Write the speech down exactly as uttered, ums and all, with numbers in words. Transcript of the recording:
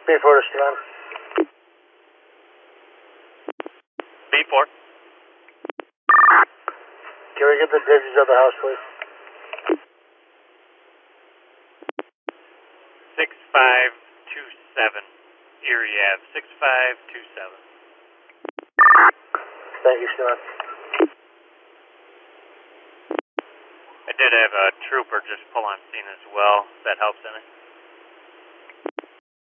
B four to Steven. B four. Can we get the digits of the house, please? six five two seven. Erie Ave. six five two seven. Thank you, Steven. I did have a trooper just pull on scene as well. If that helps any.